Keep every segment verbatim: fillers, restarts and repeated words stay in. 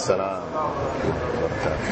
السلام وبركاته.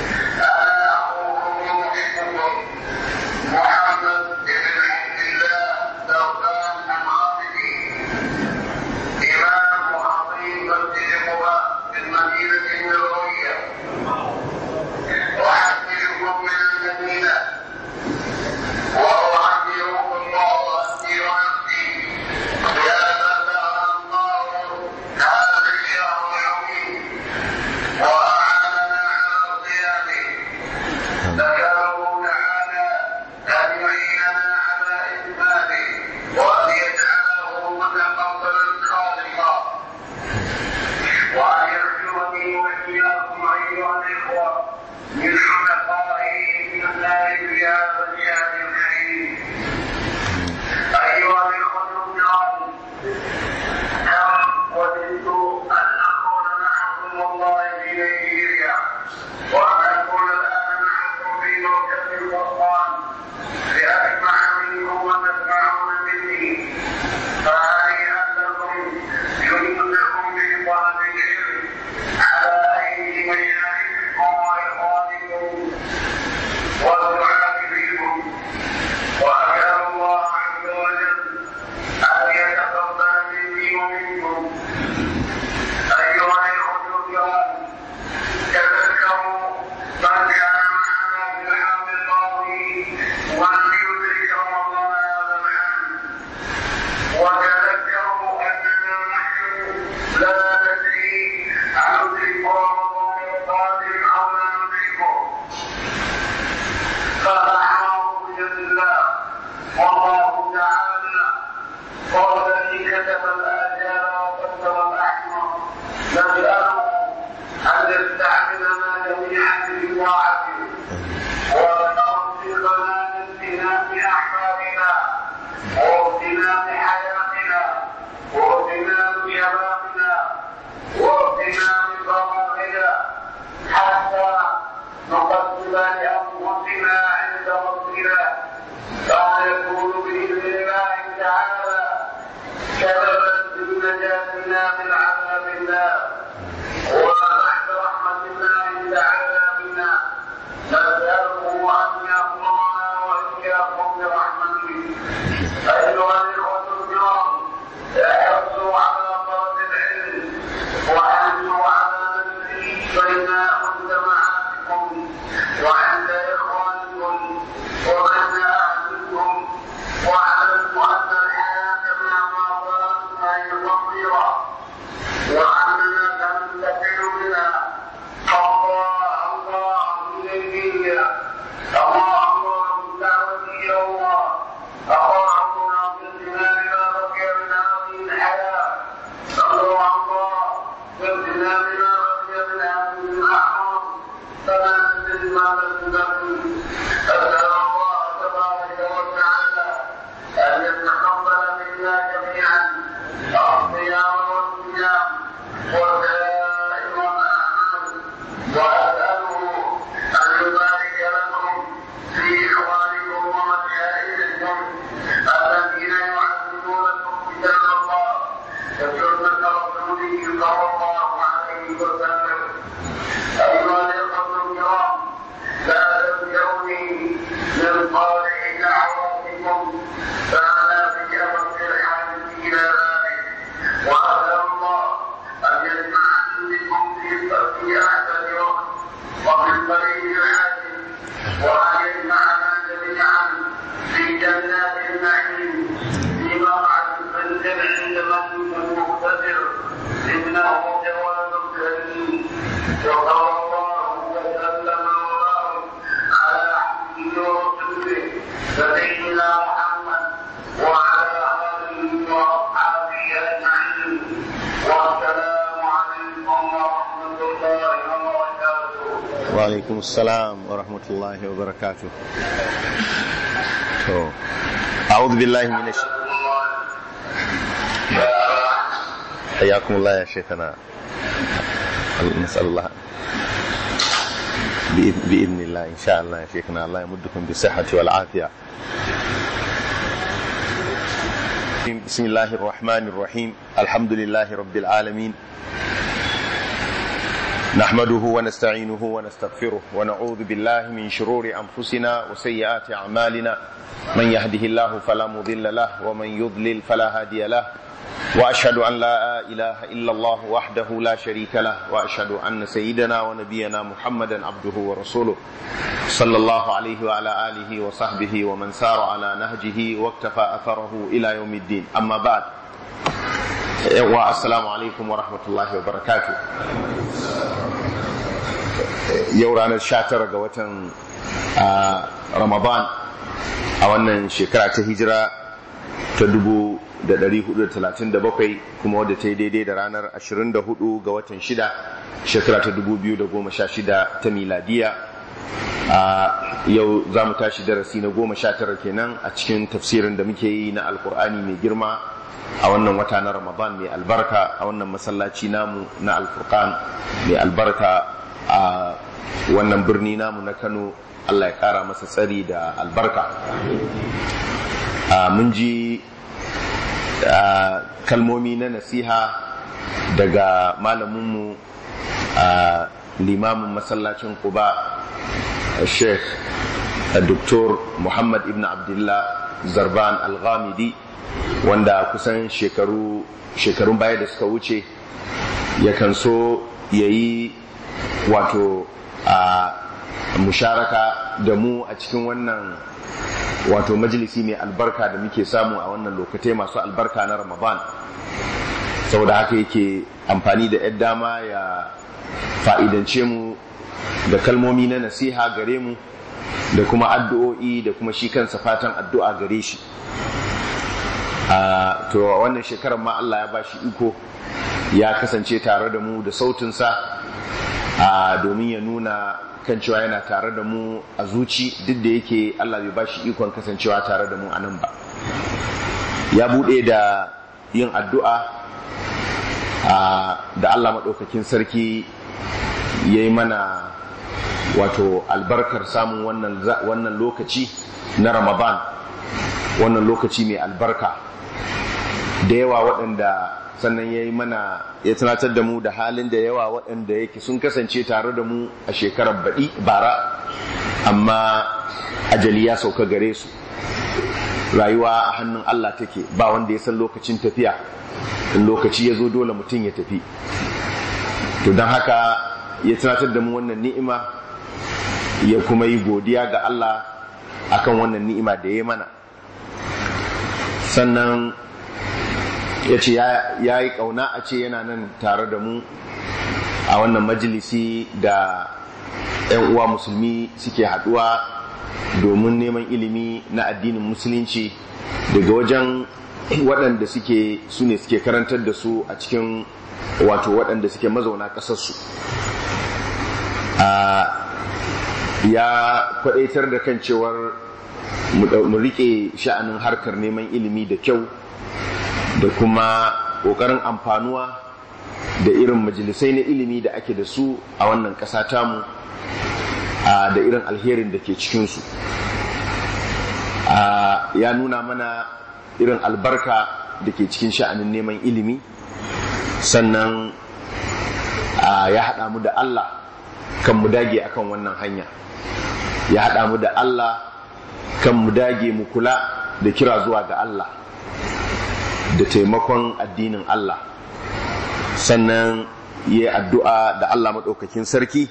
وعليكم السلام ورحمة الله وبركاته. أعوذ بالله من الشيطان. حياكم الله يا شيخنا. نسأل الله بإذن الله إن شاء الله يا شيخنا الله يمدكم بالصحة والعافية. بسم الله الرحمن الرحيم. الحمد لله رب العالمين نحمده ونستعينه ونستغفره ونعوذ بالله من شرور أنفسنا وسيئات أعمالنا من يهده الله فلا مضل له ومن يضلل فلا هادي له وأشهد أن لا إله إلا الله وحده لا شريك له وأشهد أن سيدنا ونبينا محمدا عبده ورسوله صلى الله عليه وعلى آله وصحبه ومن سار على نهجه واكتفى أثره إلى يوم الدين أما بعد والسلام عليكم ورحمة الله وبركاته. yau ranar sha tara ga watan Ramadan a wannan shekara ta hijira ta dubu da ɗari hudu da talatin da bakwai kuma wadda ta yi daidai da ranar ashirin da hudu ga watan shida shekara ta dubu biyu da goma sha shida ta miladiya. Yau za mu tashi darasi na goma sha tara kenan a cikin tafsirin da muke yi na alkur'ani mai girma a wannan wata na Ramadan mai albarka a wannan masallaci namu na Al-Furqan mai albarka a wannan birni namu na Kano. Allah ya kara masa tsari da albarka. Mun ji kalmomi na nasiha daga malaminmu limamin masallacin Quba Sheikh Doktor Muhammad ibn Abdullah Zarban Al-Ghamidi, wanda kusan shekaru shekarun baya da suka wuce yakan so yayi wato a musharaka da mu a cikin wannan wato majalisi mai albarka da muke samu a wannan lokacin masu albarka na Ramadan. Saboda haka yake amfani da yadda dama ya fa'idance mu da kalmomi na nasiha gare mu da kuma addu'o'i da kuma shi kansa fatan addu'a gare shi. Uh, to wannan shekarar ma Allah ya bashi iko ya kasance tare da mu da sautinsa uh, domin ya nuna kan cewa yana tare da mu a zuci, duk da yake Allah bai bashi ikon kasancewa tare da mu a nan ba. Ya bude da yin addu'a uh, da Allah maɗaukakin sarki ya yi mana wato albarkar samun wannan, wannan lokaci na Ramadan, wannan lokaci mai albarka da yawa waɗanda sannan ya yi mana ya tunatar da mu da halin da yawa waɗanda yake sun kasance tare da mu a shekarar baɗi bara amma ajali ya sauka gare su. Rayuwa a hannun Allah take, ba wanda ya san lokacin tafiya, in lokaci ya zo dole mutum ya tafi. To don haka ya tunatar da mu wannan ni'ima ya kuma yi godiya ga Allah akan wannan ni'ima da ya mana. Sannan ya ce ya yi ƙauna a ce yana nan tare da mu a wannan majalisi da 'yan uwa musulmi suke haɗuwa domin neman ilimi na addinin musulunci daga wajen waɗanda suke su ne suke karantar da su a cikin wato waɗanda suke mazauna ƙasarsu. Ya kwaɗaitar da kan cewar mu riƙe sha'anin harkar neman ilimi da kyau da kuma ƙoƙarin amfanuwa da irin majalisai na ilimi da ake da su a wannan ƙasa tamu da irin alherin da ke cikinsu. Ya nuna mana irin albarka da ke cikin sha'anin neman ilimi, sannan ya haɗa mu da Allah kan mu dage akan wannan hanya, ya haɗa mu da Allah kan mu dage mu kula da kira zuwa ga Allah da taimakon addinin Allah. Sannan yi addu'a da Allah maɗaukakin sarki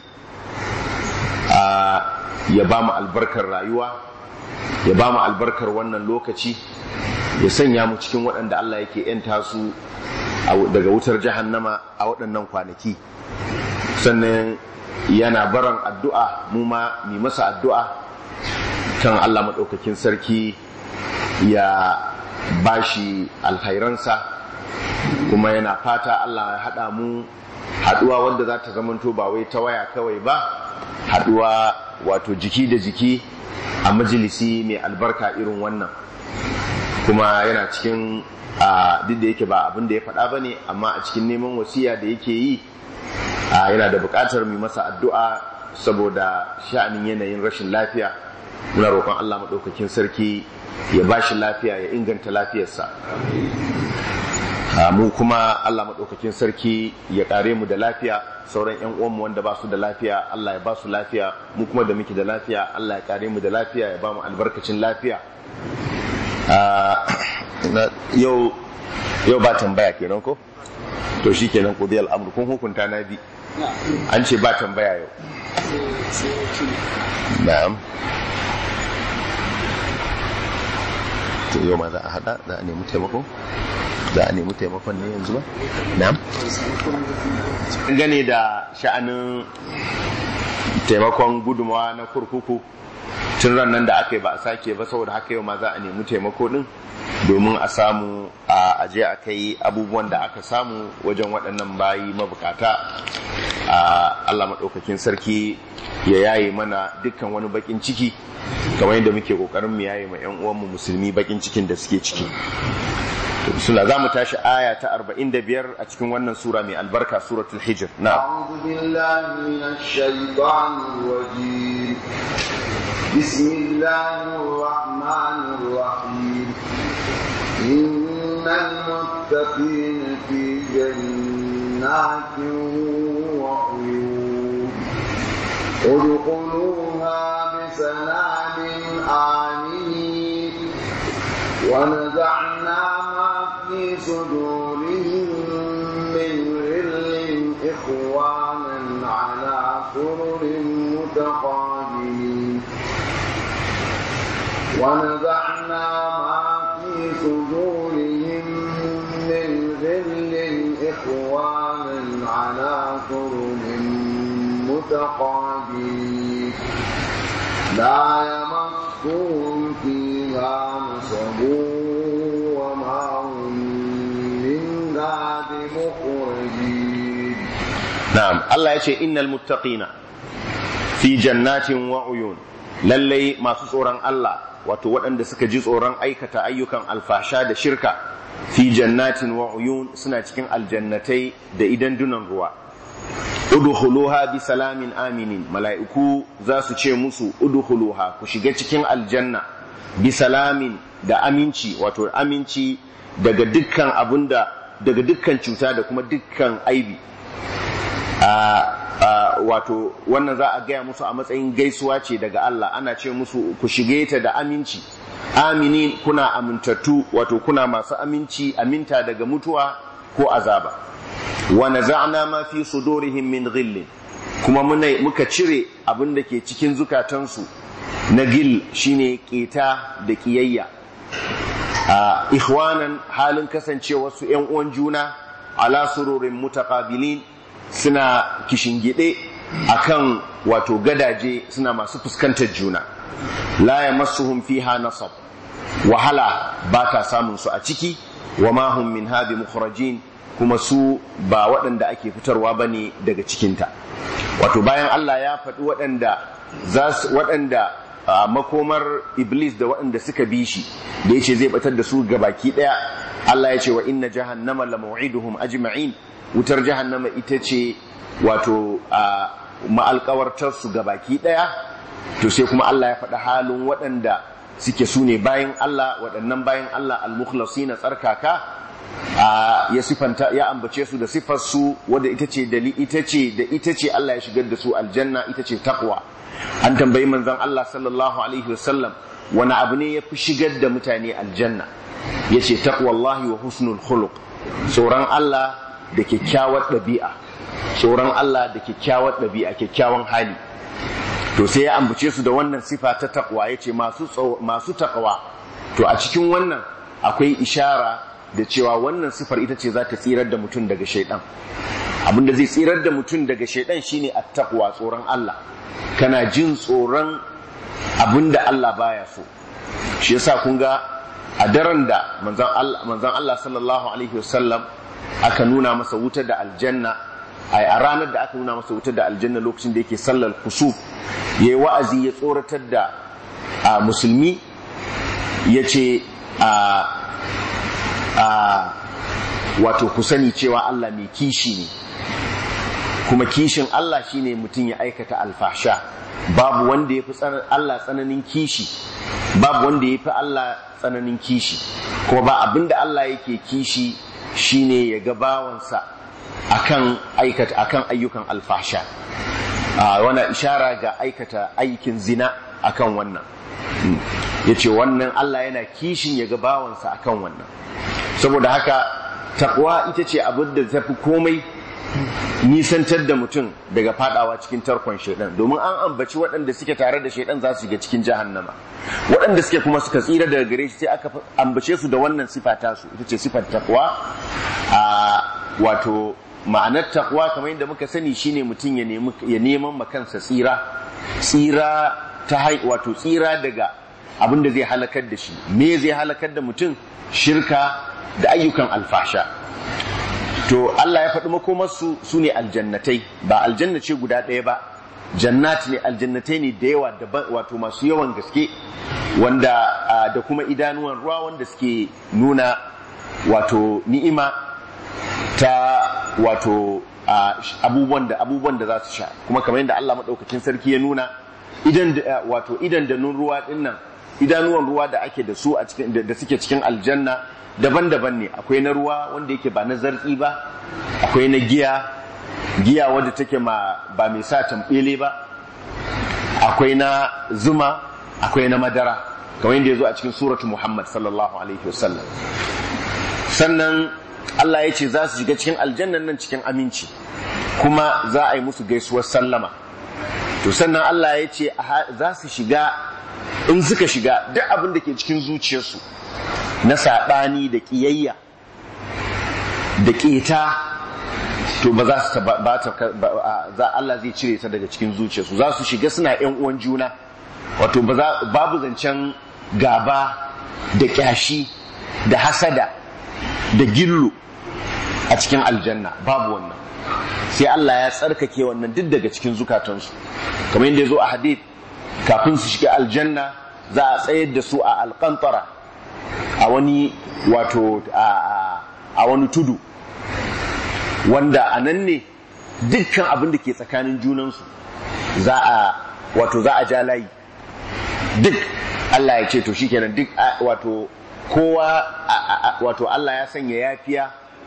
ya ba mu albarkar rayuwa, ya ba mu albarkar wannan lokaci, ya sanya mu cikin waɗanda Allah yake ‘yanta su daga wutar jahannama a waɗannan kwanaki. Sannan yana baran addu'a, mu ma mi masa addu'a kan Allah maɗaukakin sarki ya bashi alkhairansa, kuma yana fata Allah ya haɗa mu haɗuwa wanda za ta zamanto ba wai ta waya kawai ba, haɗuwa wato jiki da jiki a majalisi mai albarka irin wannan. Kuma yana cikin duk da yake ba abin da ya faɗa ba ne, amma a cikin neman wasiya da yake yi yana da buƙatar mu masa addu'a saboda sha'anin yanayin rashin lafiya. Muna roƙon Allah maɗaukakin sarki ya ba shi lafiya, ya inganta lafiyarsa. mu kuma Allah maɗaukakin sarki ya ƙare mu da lafiya, sauran ƴan uwanmu wanda ba su da lafiya Allah ya ba su lafiya, mu kuma da muke da lafiya Allah ya ƙare mu da lafiya, ya ba mu albarkacin lafiya. yau yau ba tambaya kenan ko to shi kenan ko dai al'amur kun hukunta na bi an ce ba tambaya yau. na'am to yau ma za a hada, za a nemi taimako, za a nemi taimakon ne yanzu ba. na'am gane da sha'anin taimakon gudunmawa na kurkuku tun ran nan da aka yi ba a sake ba, saboda haka yau ma za a nemi taimako din domin a samu a aje a kai abubuwan da aka samu wajen waɗannan bayi mabukata. Allah maɗaukakin sarki ya yaye mana dukkan wani bakin ciki kamar yadda muke ƙoƙarin mu yaye ma 'yan uwanmu musulmi bakin cikin da suke ciki. Suna za mu tashi aya ta arba'in da biyar a cikin wannan sura mai albarka, suratul Hijr. Na a'udhu billahi minash shaitanir rajim. Bismillahir rahmanir rahim. Innal muttaqina fi jannatin wa uyun. Udkhuluha bisalamin aminin. Wa naza'na في صدورهم من غل إخوانا على سرر متقابلين ونزعنا ما في صدورهم من غل إخوانا على سرر متقابلين لا يمسهم فيها نصب وما Na'am, Allah ya ce innal muttaqina fi jannatin wa uyun, lallai masu tsoron Allah wato waɗanda suka ji tsoron aikata ayyukan alfasha da shirka, fi jannatin wa uyun suna cikin aljannatai da idan dunan ruwa. Udkhuluha bi salamin aminin, mala'iku za su ce musu udkhuluha, ku shiga cikin aljanna bi salamin da aminci, wato aminci daga dukkan abunda daga dukkan cuta da kuma dukkan aibi. Wato wannan za a gaya musu a matsayin gaisuwa ce daga Allah, ana ce musu ku shige ta da aminci, aminin kuna amintattu, wato kuna masu aminci, aminta daga mutuwa ko azaba. Wa naza'na ma fi sudurihim min ghillin, kuma muna muka cire abin da ke cikin zukatansu na gil, shine keta da kiyayya. Uh, ikhwanan halin kasancewa su ‘yan uwan juna, ala sururin mutaqabilin, suna kishingide akan wato gadaje, suna masu fuskantar juna. La yamassuhum fiha nasab, wahala ba ta samun su a ciki, wa ma hum min habi mukhrajin, kuma su ba waɗanda ake fitarwa bane daga cikinta. Wato bayan Allah ya faɗi waɗanda za su waɗanda a makomar Iblis da waɗanda suka bi shi da yace zai batar da su gabaki daya, Allah ya ce wa inna jahannama la maw'iduhum ajma'in, wutar jahannama ita ce wato a ma'alƙawartar su gabaki daya. To sai kuma Allah ya faɗa halin waɗanda suke sune bayan Allah, waɗannan bayan Allah al-mukhlasina tsarkaka, ya sifanta ya ambace su da sifar su wanda ita ce dali ita ce da ita ce Allah ya shigar da su aljanna, ita ce taqwa. An tambayi manzon Allah sallallahu alaihi wasallam wani abu ne ya fi shigar da mutane aljanna, yace taqwallahi wa husnul khuluq, tsoron Allah da kyakkyawar ɗabi'a, tsoron Allah da kyakkyawar ɗabi'a, kyakkyawan hali. To sai ya ambace su da wannan sifa ta taqwa, yace masu masu taqwa. To a cikin wannan akwai ishara da cewa wannan sifar ita ce za ta tsirar da mutum daga shaidan. Abinda zai tsirar da mutum daga shaidan shine at-taqwa, tsoron Allah. Kana jin tsoron abinda Allah baya so. Shi yasa kun ga a daren da manzon Allah manzon Allah sallallahu alaihi wasallam aka nuna masa wuta da aljanna, ai a ranar da aka nuna masa wuta da aljanna lokacin da yake sallar kusuf, yayi wa'azi ya tsoratar da musulmi, yace a a wato ku sani cewa Allah mai kishi ne, kuma kishin Allah shine mutum ya aikata alfasha. Babu wanda ya fi Allah tsananin kishi, babu wanda ya fi Allah tsananin kishi, kuma ba abinda Allah yake kishi shine ya ga bawansa akan aikata akan ayyukan alfasha. Wannan ishara ga aikata aikin zina akan wannan. Yace wannan Allah yana kishin ya ga bawansa akan wannan. Saboda haka takwa ita ce abin da tafi komai nisantar da mutum daga fadawa cikin tarkon shaidan, domin an ambaci waɗanda suke tare da shaidan za su shiga cikin jahannama, waɗanda suke kuma suka tsira daga gare shi sai aka ambace su da wannan sifa ta su, ita ce sifar takwa. A wato ma'anar takwa kamar yadda muka sani shine mutum ya nemi ya neman makansa tsira tsira ta hai wato tsira daga abin da zai halakar da shi. Me zai halakar da mutum? Shirka da ayyukan alfasha. To Allah ya faɗi makomarsu su ne aljannatai, ba aljannace guda ɗaya ba, jannat ne, aljannatai ne da yawa daban, wato masu yawan gaske, wanda da kuma idanuwan ruwa wanda suke nuna wato ni'ima ta wato abubuwan da abubuwan da za su sha. Kuma kamar yadda Allah madaukakin sarki ya nuna idan wato idan da nun ruwa dinnan, idanuwan ruwa da ake da su a cikin da suke cikin aljanna daban-daban ne. Akwai na ruwa wanda yake ba na zartsi ba, akwai na giya giya wadda take ma ba mai sa tambele ba, akwai na zuma, akwai na madara, kamar yadda yazo a cikin suratu Muhammad sallallahu alaihi wasallam. Sannan Allah ya ce za su shiga cikin aljannan nan cikin aminci, kuma za a yi musu gaisuwar sallama. To sannan Allah ya ce za su shiga, in suka shiga duk abin da ke cikin zuciyarsu na saɓani da ƙiyayya da ƙeta, to ba za su ba ta Allah zai cire ta daga cikin zuciyarsu. Za su shiga suna ƴan uwan juna, wato babu zancen gaba da ƙyashi da hasada da gillu a cikin aljanna, babu wannan. Sai Allah ya tsarkake wannan duk daga cikin zukatansu, kamar yadda ya zo a hadith, kafin su shiga aljanna za a tsayar da su a alƙantara, a wani wato a wani tudu wanda a nan ne dukkan abin da ke tsakanin junansu za a wato za a ja layi duk. Allah ya ce to shikenan duk wato kowa wato Allah ya sanya yafiya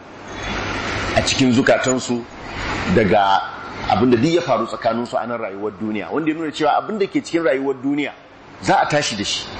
a cikin zukatansu daga abin da duk ya faru tsakaninsu a nan rayuwar duniya, wanda ya nuna cewa abin da ke cikin rayuwar duniya za a tashi da shi,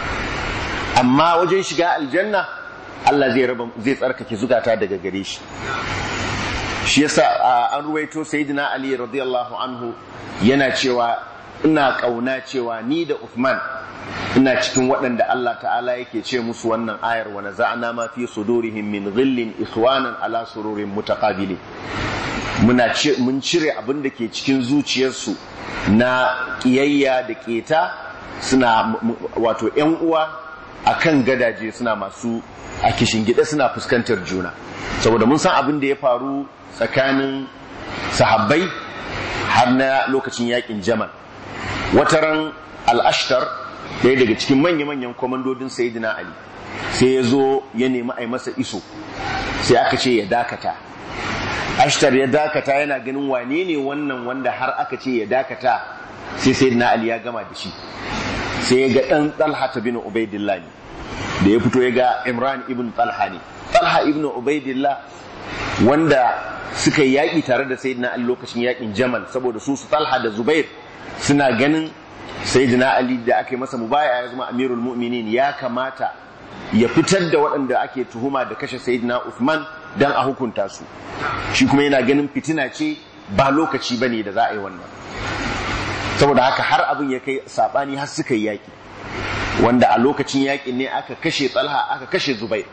amma wajen shiga aljanna Allah zai raba zai tsarkake zukata daga gare shi. Shi yasa an ruwaito sayyidina Ali radiyallahu anhu yana cewa ina kauna cewa ni da Uthman ina cikin waɗanda Allah ta'ala yake ce musu wannan ayar, wa naza'na ma fi sudurihim min ghillin ikhwanan ala sururin mutaqabilin. Muna mun cire abin da ke cikin zuciyarsu na kiyayya da keta, suna wato ƴan uwa akan gadaje, suna masu a kishingide suna fuskantar juna. Saboda mun san abin da ya faru tsakanin sahabbai har na lokacin yakin Jamal. Wataran al-Ashtar, ɗaya daga cikin manya-manyan komandodin Sayyidina Ali, sai ya zo ya nemi a yi masa iso, sai aka ce ya dakata. Ashtar ya dakata, yana ganin wane ne wannan wanda har aka ce ya dakata, sai Sayyidina Ali ya gama da shi. Sai ya ga ɗan Talha bin Ubaidillah ne, da ya fito ya ga Imran ibn Talha ne. Talha ibn Ubaidillah wanda suka yi yaƙi tare da Sayyidina Ali lokacin yaƙin Jamal, saboda su su Talha da Zubair suna ganin Sayyidina Ali da aka yi masa mubaya ya zama Amirul Mu'minin, ya kamata ya fitar da waɗanda ake tuhuma da kashe Sayyidina Uthman dan a hukunta su. Shi kuma yana ganin fitina ce, ba lokaci bane da za a yi wannan. Saboda haka har abin ya kai sabani har suka yi yaƙi, wanda a lokacin yaƙin ne aka kashe Talha aka kashe Zubair.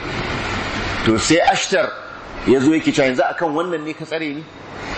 To sai Ashtar ya zo yake cewa yanzu akan wannan ne ka tsare ni,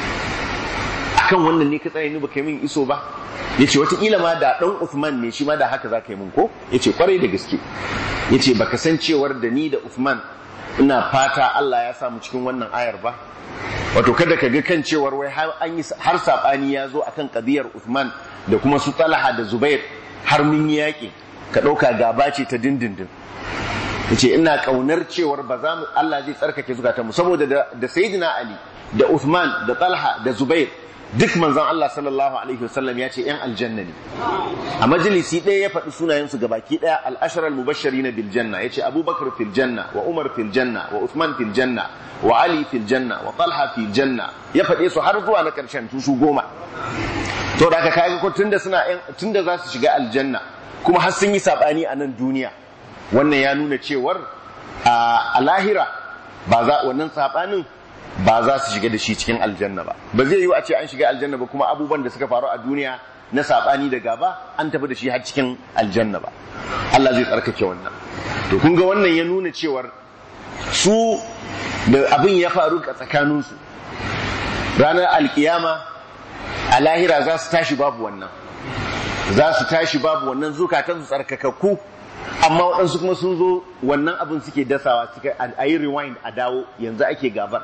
akan wannan ne ka tsare ni baka yi min iso ba. Yace wataƙila ma da ɗan Uthman ne shi ma da haka za ka yi min ko? Yace kwarai da gaske. Yace baka san cewar da ni da Uthman ina fata Allah ya samu cikin wannan ayar ba. Wato kada ka ga kan cewar wai har an yi har sabani ya zo akan qadiyar Uthman da kuma su Talha da Zubair har mun yi yaƙi, ka ɗauka gaba ce ta dindindin. Yace ina kaunar cewar ba za mu Allah zai tsarkake zukatanmu, saboda da, da Sayyidina Ali da Uthman da Talha da Zubair duk manzon Allah sallallahu alaihi wasallam ya ce yan aljanna ne. A majalisi ɗaya ya faɗi sunayensu gabaki ɗaya al-ashara al-mubashshirina bil janna, yace Abubakar fil janna wa Umar fil janna wa Uthman fil janna wa Ali fil janna wa Talha fil janna, ya faɗe su har zuwa na ƙarshen su goma. To da ka kaga ko tunda suna tunda za su shiga aljanna kuma har sun yi sabani a nan duniya, wannan ya nuna cewar a lahira ba za wannan sabanin ba za su shiga da shi cikin aljanna ba. Ba zai yi a ce an shiga aljanna ba kuma abubuwan da suka faru a duniya na sabani da gaba an tafi da shi har cikin aljanna ba. Allah zai tsarkake wannan. To kun ga wannan ya nuna cewar su da abin ya faru a tsakaninsu ranar alkiyama a lahira za su tashi babu wannan, za su tashi babu wannan, zukatan su tsarkakakku, amma waɗansu kuma sun zo wannan abin suke dasawa, suka a yi rewind a dawo, yanzu ake gabar,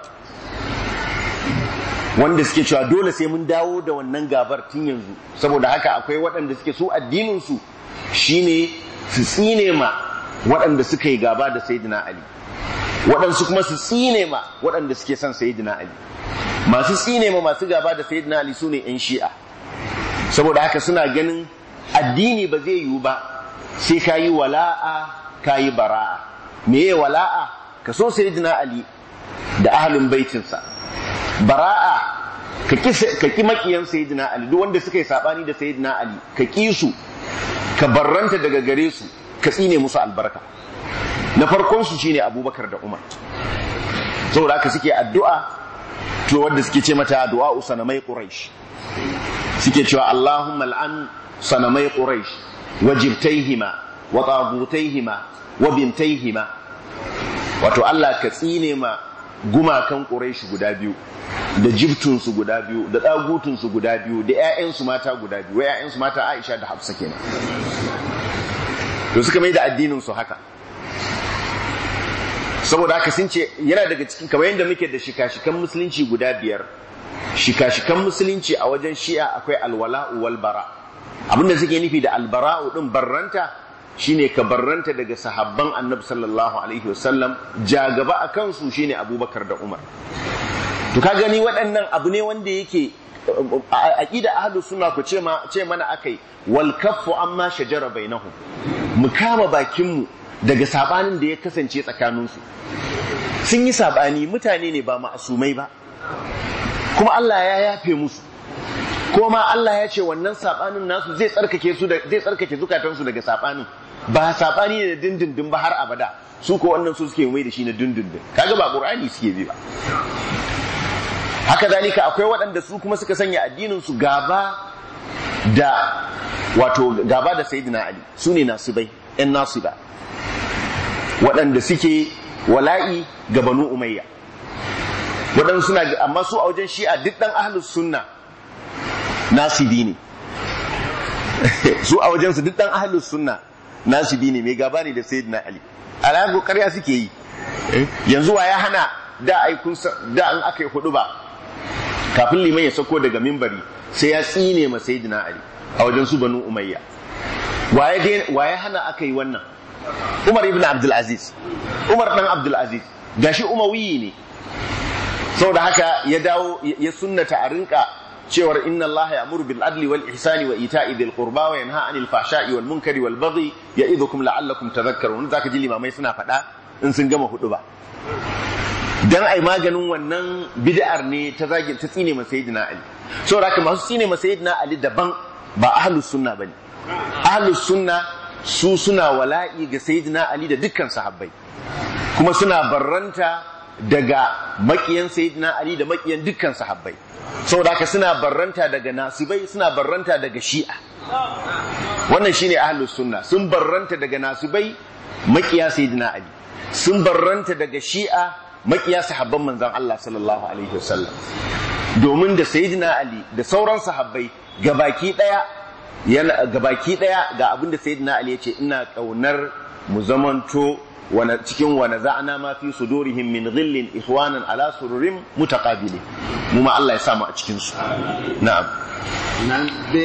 wanda suke cewa dole sai mun dawo da wannan gabar tun yanzu. Saboda haka akwai waɗanda suke su addininsu shine su tsine ma waɗanda suka yi gaba da Sayyidina Ali, waɗansu kuma su tsine ma waɗanda suke son Sayyidina Ali. Masu tsine ma masu gaba da Sayyidina Ali su ne ‘yan shi'a, saboda haka suna ganin addini ba zai yiwu ba sai ka yi wala'a ka yi bara'a. Meye wala'a? Ka so Sayyidina Ali da ahlul baitinsa. Bara'a ka ki makiyan Sayyidina Ali, duk wanda suka yi sabani da Sayyidina Ali ka ki su, ka barranta daga gare su, ka tsine musu albarka. Na farkon su shine Abubakar da Umar, saboda haka suke addu'a to wanda suke ce mata du'a sanamai Quraysh, suke cewa Allahumma al'an sanamai Quraysh wa jibtaihima wa tagutaihima wa bintaihima, wato Allah ka tsine ma gumakan Quraysh guda biyu da jibtunsu guda biyu da dagutunsu guda biyu da ƴaƴansu mata guda biyu, wa ƴaƴansu mata Aisha da Hafsa kenan. To suka mai da addinin su haka, saboda haka sun ce yana daga cikin, kamar yadda muke da shika-shikan musulunci guda biyar, shika-shikan musulunci a wajen shi'a akwai alwala'u wal bara. Abinda suke nufi da albara'u din barranta shine ka barranta daga sahabban Annabi sallallahu alaihi wasallam, jagaba a kansu shine Abubakar da Umar. To ka gani waɗannan abu ne wanda yake aqida ahlus sunna ku ce ma ce mana akai wal kaffu amma shajara bainahum, mu kama bakin mu daga sabanin da ya kasance tsakaninsu. Sun yi sabani, mutane ne ba ma'asumai ba, kuma Allah ya yafe musu, kuma Allah ya ce wannan sabanin nasu zai tsarkake su, zai tsarkake zukatansu daga sabanin. Ba sabani ne da dindindin ba har abada, su ko wannan su suke mai da shi na dindindin. Kaga ba Qur'ani suke bi ba. Haka zalika akwai waɗanda su kuma suka sanya addinin su gaba da wato gaba da Sayyidina Ali, su ne nasibai, ƴan nasiba, waɗanda suke wala'i ga Banu Umayya. Waɗanda suna, amma su a wajen shi'a duk ɗan ahlus sunna nasibi ne. Su a wajen su duk ɗan ahlus sunna nasibi ne, mai gaba ne da Sayyidina Ali. Alaƙo ƙarya suke yi. Yanzu wa ya hana da aikun da an aka yi hudu ba kafin liman ya sako daga mimbari sai ya tsine ma Sayyidina Ali a wajen su Banu Umayya. Wa ya hana aka yi wannan? Umar ibn Abdul Aziz, Umar dan Abdul Aziz, gashi Umayyi ne, saboda haka ya dawo ya sunnata a rinka cewar inna Allah ya'muru bil adli wal ihsani wa ita'i dhil qurba wa yanha 'anil fahsha'i wal munkari wal baghi ya'idhukum la'allakum tadhakkarun. Zaka ji limamai suna faɗa in sun gama hudu ba, dan ai maganin wannan bid'ar ne ta zage ta tsine ma Sayyidina Ali. Saboda haka masu tsine ma Sayyidina Ali daban, ba ahlus sunna bane. Ahlus sunna su suna wala'i ga Sayyidina Ali da dukkan sahabbai, kuma suna barranta daga makiyan Sayyidina Ali da makiyan dukkan sahabbai. Saboda haka suna barranta daga nasibai, suna barranta daga shi'a. Wannan shine ahlus sunna, sun barranta daga nasibai makiya Sayyidina Ali, sun barranta daga shi'a makiya sahabban manzon Allah sallallahu alaihi wasallam. Domin da Sayyidina Ali da sauran sahabbai gabaki daya yana gabaki daya ga abinda Sayyidina Ali yace ina kaunar mu zamanto wana cikin wana za'ana ma fi sudurihim min ghillin ikhwanan ala sururin mutaqabili, mu ma Allah ya sa mu a cikin su. Na'am. nabbi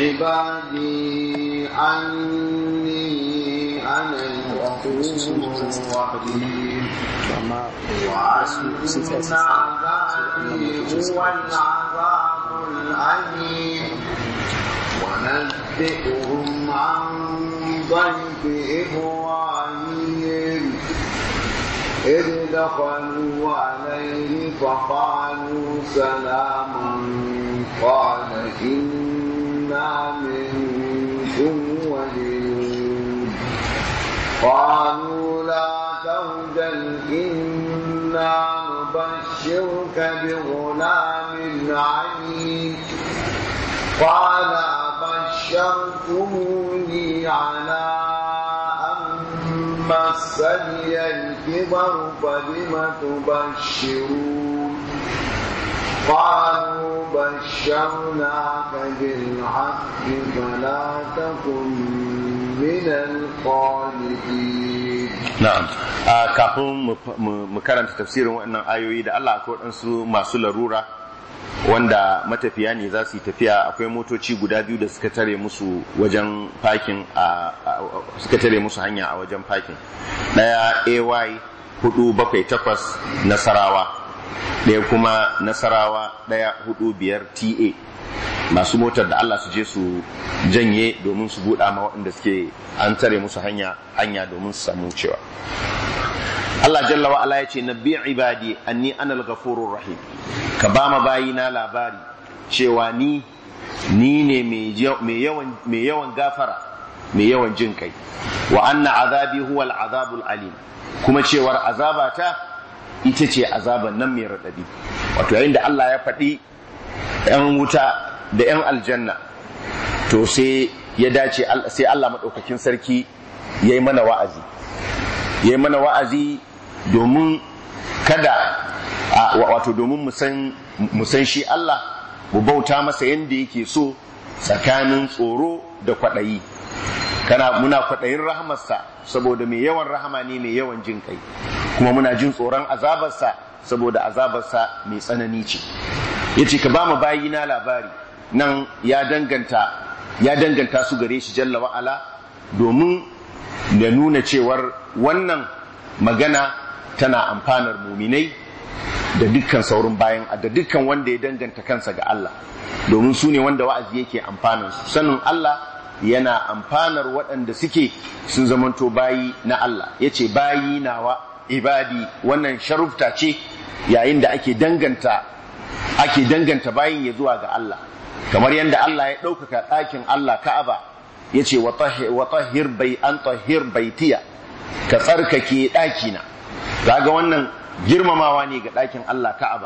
ibadi anni ana al-ghafurur rahim wa asna huwa al-'adhabul أليم ونبئهم عن ضيف إبراهيم إذ دخلوا عليه فقالوا سلاما قال إنا منكم وجلون قالوا لا توجل إنا نبشرك بغلام عليم قال أبشرتموني على مسني الكبر فبم تبشرون قالوا بشرناك بالحق فلا تكن من القانطين. نعم kafin mu karanta tafsirin wannan ayoyi da Allah akwai waɗansu masu larura wanda matafiya ne za su yi tafiya. Akwai motoci guda biyu da suka tare musu wajen parking a suka tare musu hanya a wajen parking. Daya A Y hudu bakwai takwas Nasarawa, daya kuma Nasarawa daya hudu biyar T A. Masu motar da Allah su je su janye domin su buɗa ma waɗanda suke an tare musu hanya hanya domin su samu cewa. Allah jalla wa ala yace nabbi ibadi anni anal ghafurur rahim, ka ba ma bayina labari cewa ni ni ne mai yawan mai yawan gafara mai yawan jin kai, wa anna azabi huwal azabul alim, kuma cewar azabata ita ce azaban nan mai radadi. Wato yayin da Allah ya faɗi ‘yan wuta da ‘yan aljanna, to sai ya dace sai Allah maɗaukakin sarki ya yi mana wa'azi ya yi mana wa'azi domin kada wato domin mu san shi Allah, mu bauta masa yadda yake so tsakanin tsoro da kwaɗayi. Kana muna kwaɗayin rahamarsa saboda mai yawan rahama ne, mai yawan jin kai, kuma muna jin tsoron azabarsa saboda azabarsa mai tsanani ce. Yace ka ba mu bayina labari, nan ya danganta ya danganta su gare shi jalla wa ala domin da nuna cewar wannan magana tana amfanar muminai da dukkan saurin bayan da dukkan wanda ya danganta kansa ga Allah, domin su ne wanda wa'azi yake amfanar su. Sanin Allah yana amfanar waɗanda suke sun zamanto bayi na Allah. Yace bayi nawa ibadi, wannan sharufta ce yayin da ake danganta ake danganta bayin ya zuwa ga Allah, kamar yadda Allah ya ɗaukaka ɗakin Allah Ka'aba yace wa tahhir bai an tahhir baitiya, ka tsarkake ɗakina. Kaga wannan girmamawa ne ga ɗakin Allah Ka'aba.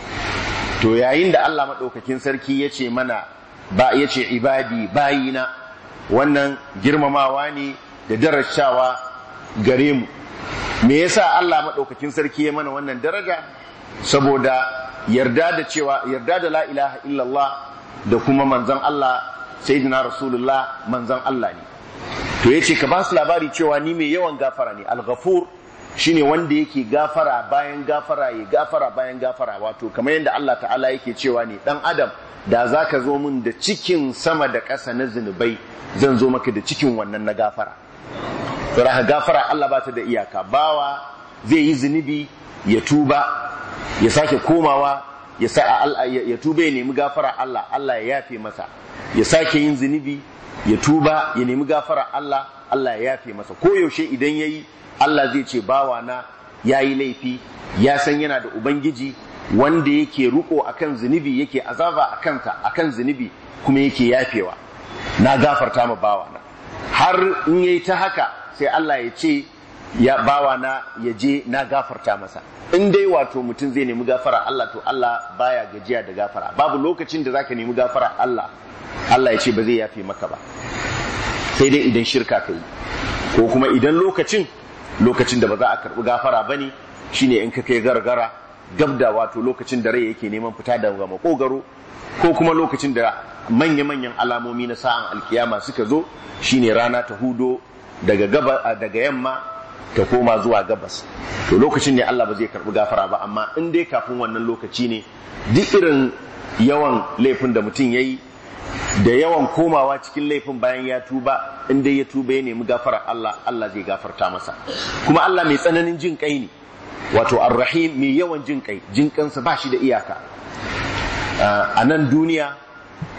To yayin da Allah maɗaukakin sarki yace mana ba yace ibadi bayina, wannan girmamawa ne da darajawa gare mu. Me yasa Allah maɗaukakin sarki ya mana wannan daraja? Saboda yarda da cewa yarda da la ilaha illallah da kuma manzon Allah sayyidina rasulullah manzon Allah ne. To yace ka ba su labari cewa ni mai yawan gafara ne. Al-Ghafur shine wanda yake gafara bayan gafara ya gafara bayan gafara, wato kamar yadda Allah ta'ala yake cewa ne, dan adam da zaka zo min da cikin sama da ƙasa na zinubai zan zo maka da cikin wannan na gafara. To raha gafara Allah ba ta da iyaka. Bawa zai yi zinubi ya tuba ya sake komawa ya sa ya tuba ya nemi gafara Allah, Allah ya yafe masa, ya sake yin zinubi ya tuba ya nemi gafara Allah, Allah ya yafe masa. Koyaushe idan yayi Allah zai ce bawa na yayi laifi, ya san yana da ubangiji wanda yake ruko akan zinubi, yake azaba akan ta akan zinubi, kuma yake yafewa, na gafarta ma bawa na. Har in yayi ta haka sai Allah ya ce ya bawa na ya je na gafarta masa. In dai wato mutum zai nemi gafara Allah, to Allah baya gajiya da gafara. Babu lokacin da zaka nemi gafara Allah Allah ya ce ba zai yafe maka ba, sai dai idan shirka kai, ko kuma idan lokacin lokacin da ba za a karbi gafara bane shine in ka kai gargara gabda, wato lokacin da rai yake neman fita daga makogaro, ko kuma lokacin da manya-manyan alamomi na sa'an alkiyama suka zo, shine rana ta hudo daga gaba daga yamma ta koma zuwa gabas. To lokacin ne Allah ba zai karbi gafara ba. Amma in dai kafin wannan lokaci ne, duk irin yawan laifin da mutum yayi da yawan komawa cikin laifin bayan ya tuba, in dai ya tuba ya nemi gafara Allah, Allah zai gafarta masa. Kuma Allah mai tsananin jin kai ne, wato Ar-Rahim mai yawan jin kai, jin kansa ba shi da iyaka. A nan duniya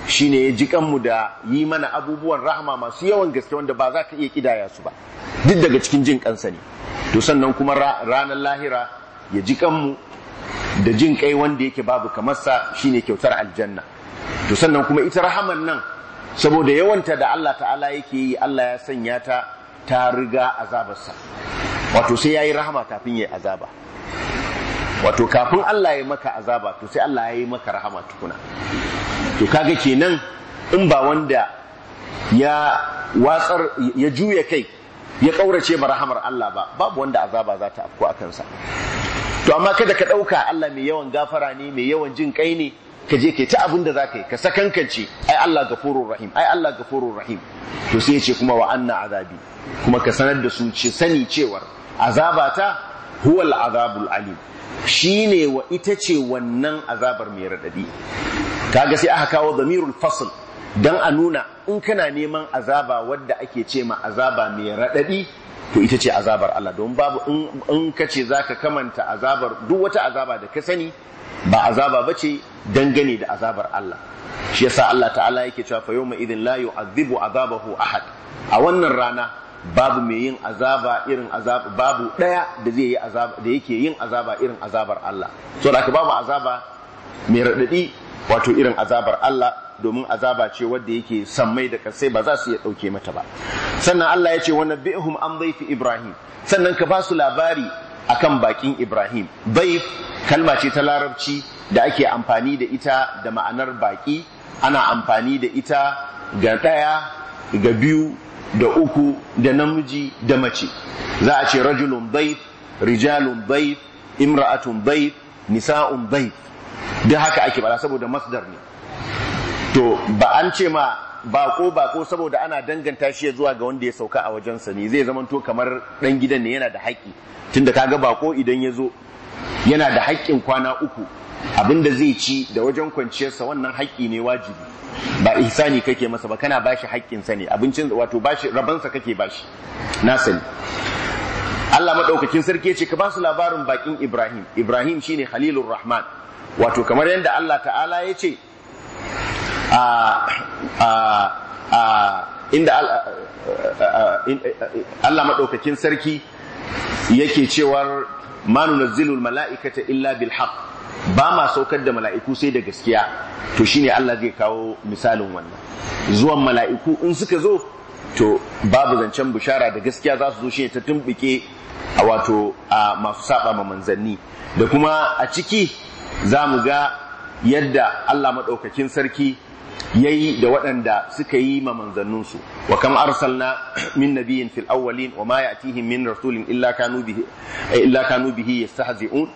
shine ya ji kanmu da yi mana abubuwan rahama masu yawan gaske wanda ba za ka iya kidaya su ba, duk daga cikin jin kansa ne. To sannan kuma ranar lahira ya ji kanmu da jin kai wanda yake babu kamar sa, shine kyautar aljanna. To sannan kuma ita rahaman nan saboda yawanta da Allah ta'ala yake yi, Allah ya sanya ta ta riga azabarsa, wato sai yayi rahama kafin yayi azaba. Wato kafin Allah ya maka azaba to sai Allah ya yi maka rahama tukuna. To kaga kenan in ba wanda ya watsar ya juya kai ya kaurace ba rahamar Allah ba, babu wanda azaba za ta afko a kansa. To amma kada ka dauka Allah mai yawan gafara ne, mai yawan jin kai ne, ka je kai ta abin da zaka yi, ka sakankance ai Allah gafurur rahim, ai Allah gafurur rahim. To sai ya ce kuma wa anna azabi, kuma ka sanar da su ce sani cewar azabata huwal azabul alim, shine wa ita ce wannan azabar mai radadi. Kaga sai aka kawo damirul fasl dan a nuna in kana neman azaba wadda ake ce ma azaba mai radadi to ita ce azabar Allah, don babu in kace zaka kamanta azabar duk wata azaba da ka sani ba azaba bace dangane da azabar Allah. Shi yasa Allah ta'ala yake cewa fa yawma idhin la yu'adhibu azabahu ahad, a wannan rana babu mai yin azaba irin azaba, babu daya da zai yi azaba da yake yin azaba irin azabar Allah. So da babu azaba mai radadi wato irin azabar Allah, domin azaba ce wadda yake sammai da kasai ba za su iya dauke mata ba. Sannan Allah ya ce wa nabbihum an dhayfi Ibrahim, sannan ka ba su labari akan bakin Ibrahim. Dhayf kalma ce ta larabci da ake amfani da ita da ma'anar baki, ana amfani da ita ga daya, ga biyu, da uku, da namiji da mace. Za a ce rajulun dhayf, rijalun dhayf, imra'atun dhayf, nisa'un dhayf. Duk haka ake bada saboda masdar ne. To ba an ce ma bako bako saboda ana danganta shi zuwa ga wanda ya sauka a wajensa ne, zai zama to kamar dan gidan ne, yana da haƙƙi. Tunda kaga bako idan ya zo yana da haƙƙin kwana uku, abinda zai ci da wajen kwanciyarsa wannan haƙƙi ne wajibi, ba ihsani kake masa ba, kana bashi haƙƙinsa ne, abincin wato bashi rabansa kake bashi nasa ne. Allah madaukakin sarki ce ka ba su labarin bakin Ibrahim. Ibrahim shine Khalilur Rahman, wato kamar yadda Allah ta'ala ya ce a a a inda Allah madaukakin sarki yake cewar ma nunazzilul mala'ikata illa bil haqq, ba ma saukar da mala'iku sai da gaskiya. To shine Allah zai kawo misalin wannan, zuwan mala'iku in suka zo to babu zancen bishara da gaskiya, za su zo shine ta tumbike a wato a masu saba ma manzanni. Da kuma a ciki za mu ga yadda Allah maɗaukakin sarki ya yi da waɗanda suka yi ma manzanninsu. Wa kam arsalna min nabiyyin fil awwalin wa ma ya'tihim min rasulin illa kanu bihi illa kanu bihi yastahzi'un.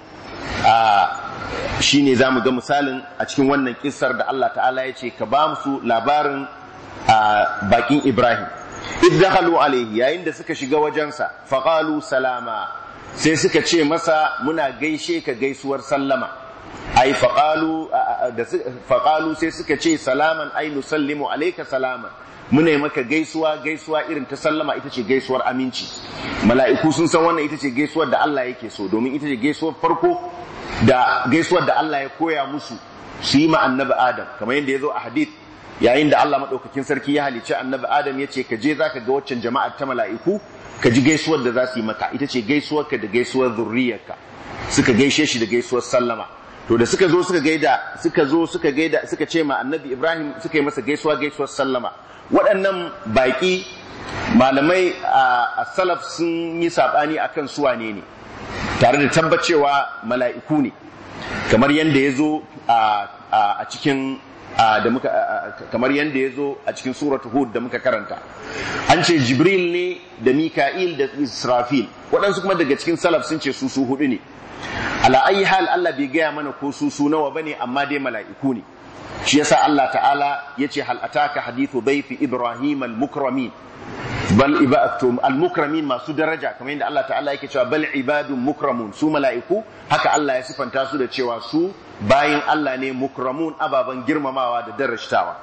Shine zamu ga misalin a cikin wannan kissar da Allah ta'ala ya ce ka ba musu labarin bakin Ibrahim. Idh dakhalu alayhi, yayin da suka shiga wajensa, faqalu salama, sai suka ce masa muna gaishe ka gaisuwar sallama. Ai faqalu da faqalu sai suka ce salaman, ai nusallimu alayka salaman, muna yi maka gaisuwa gaisuwa irin ta sallama, ita ce gaisuwar aminci. Mala'iku sun san wannan ita ce gaisuwar da Allah yake so, domin ita ce gaisuwar farko da gaisuwar da Allah ya koya musu su yi ma annabi Adam, kamar yadda ya zo a hadith yayin da Allah madaukakin sarki ya halicci annabi Adam, ya ce ka je zaka ga waccan jama'ar ta mala'iku, ka ji gaisuwar da za su yi maka, ita ce gaisuwarka da gaisuwar zurriyarka. Suka gaishe shi da gaisuwar sallama. To da suka zo suka gaida suka zo suka gaida suka ce ma annabi Ibrahim, suka yi masa gaisuwa gaisuwar sallama. Waɗannan baƙi malamai a salaf sun yi sabani akan su wane ne, tare da tabbacewa mala'iku ne, kamar yanda ya zo a cikin da muka kamar yanda ya zo a cikin suratu Hud da muka karanta. An ce Jibril ne da Mika'il da Israfil, waɗansu kuma daga cikin salaf sun ce su su hudu ne. Ala ayi hal Allah bai gaya mana ko su su nawa bane, amma dai mala'iku ne. Shi yasa Allah ta'ala yace hal ataka hadithu dayfi Ibrahim al-mukramin, bal ibadatu al-mukramin, masu daraja, kamar yadda Allah ta'ala yake cewa bal ibadun mukramun, su mala'iku haka Allah ya sifanta su da cewa su bayin Allah ne, mukramun, ababan girmamawa da darajtawa.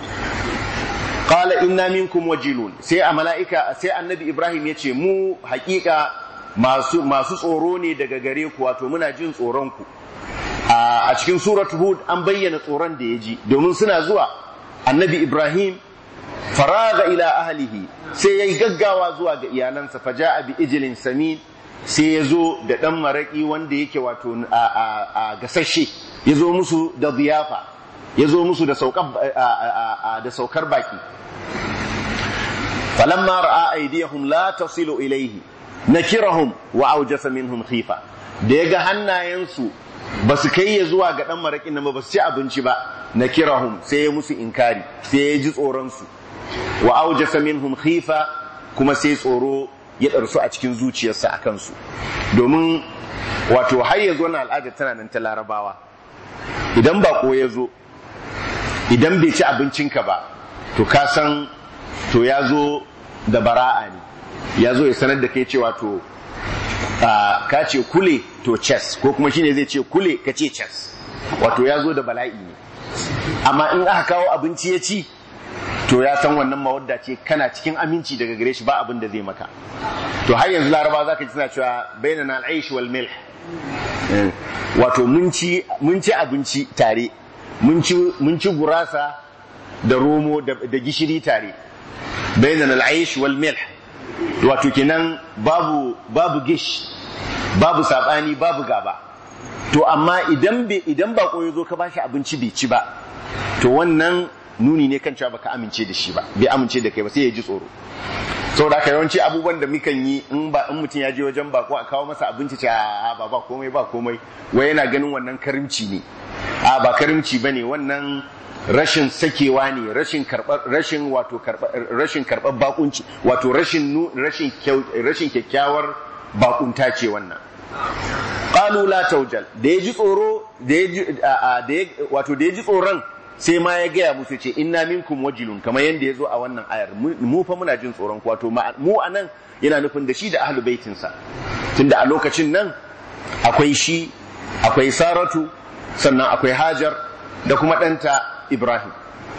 Qala inna minkum wajilun, sai a mala'ika sai annabi Ibrahim yace mu haƙiƙa masu masu tsoro ne daga gare ku, wato muna jin tsoron ku. A cikin suratu Hud an bayyana tsoron da ya ji, domin suna zuwa annabi Ibrahim faraga ila ahlihi sai yayi gaggawa zuwa ga iyalansa faja'a bi ijlin samin sai yazo da dan maraki wanda yake wato a gasashe yazo musu da ziyafa yazo musu da saukar da saukar baki falamma ra'a aydiyahum la tasilu ilayhi nakirahum wa awjasa minhum khifa da yaga hannayensu basu kai ya zuwa ga dan marakin nan ba su ci abinci ba nakirahum sai ya musu inkari sai ya ji tsoron su wa awjasa minhum khifa kuma sai tsoro ya darsu a cikin zuciyarsa akan su domin wato har yazo na al'ada tana nan ta Larabawa idan bako yazo idan bai ci abincinka ba to ka san to yazo da bara'a ne yazo ya sanar da kai cewa to ka ce kule to chess ko kuma shine zai ce kule ka ce chess wato yazo da bala'i ne amma in aka kawo abinci ya ci to ya san wannan mawadda ce kana cikin aminci daga gare shi ba abin da zai maka to har yanzu Laraba zaka ji suna cewa bainana al-aish wal milh wato mun ci mun ci abinci tare mun ci mun ci gurasa da romo da, da gishiri tare bainana al-aish wal milh wato kenan babu babu gish babu sabani babu gaba to amma idan be idan bako yazo ka bashi abinci bai ci ba to wannan nuni ne kan cewa baka amince da shi ba bai amince da kai ba sai ya ji tsoro saboda haka yawanci abubuwan da mukan yi in ba in mutum ya je wajen bako a kawo masa abinci ce a ba ba komai ba komai wai yana ganin wannan karimci ne a ba karimci bane wannan rashin sakewa ne rashin karbar rashin wato karbar rashin karbar bakunci wato rashin rashin rashin kyakkyawar bakunta ce wannan qalu la tawjal da yaji tsoro da yaji da wato da yaji tsoron sai ma ya gaya musu ce inna minkum wajilun kamar yanda yazo a wannan ayar mu fa muna jin tsoron ku wato mu anan yana nufin da shi da ahlul baitin sa tunda a lokacin nan akwai shi akwai Saratu sannan akwai Hajar da kuma danta Ibrahim